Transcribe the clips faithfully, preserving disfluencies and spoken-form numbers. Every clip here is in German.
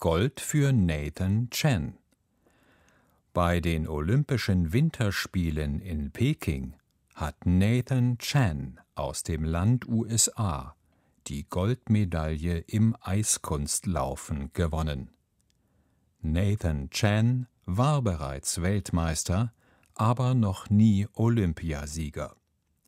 Gold für Nathan Chen. Bei den Olympischen Winterspielen in Peking hat Nathan Chen aus dem Land U S A die Goldmedaille im Eiskunstlaufen gewonnen. Nathan Chen war bereits Weltmeister, aber noch nie Olympiasieger.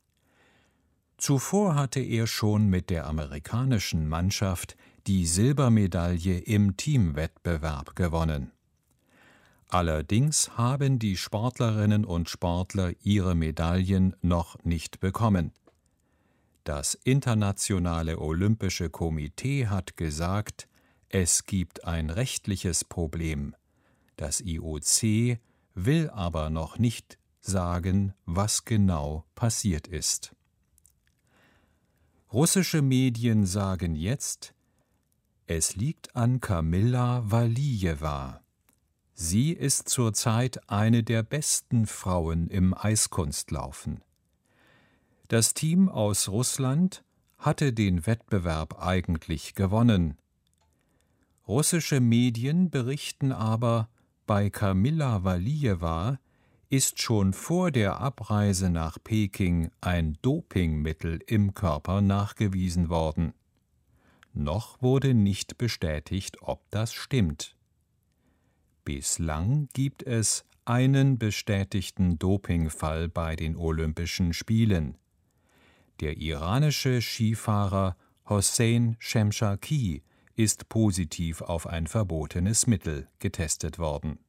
Zuvor hatte er schon mit der amerikanischen Mannschaft die Silbermedaille im Teamwettbewerb gewonnen. Allerdings haben die Sportlerinnen und Sportler ihre Medaillen noch nicht bekommen. Das Internationale Olympische Komitee hat gesagt, es gibt ein rechtliches Problem. Das I O C will aber noch nicht sagen, was genau passiert ist. Russische Medien sagen jetzt, es liegt an Kamilla Valijewa. Sie ist zurzeit eine der besten Frauen im Eiskunstlaufen. Das Team aus Russland hatte den Wettbewerb eigentlich gewonnen. Russische Medien berichten aber, bei Kamilla Valijewa ist schon vor der Abreise nach Peking ein Dopingmittel im Körper nachgewiesen worden. Noch wurde nicht bestätigt, ob das stimmt. Bislang gibt es einen bestätigten Dopingfall bei den Olympischen Spielen. Der iranische Skifahrer Hossein Shemshaki ist positiv auf ein verbotenes Mittel getestet worden.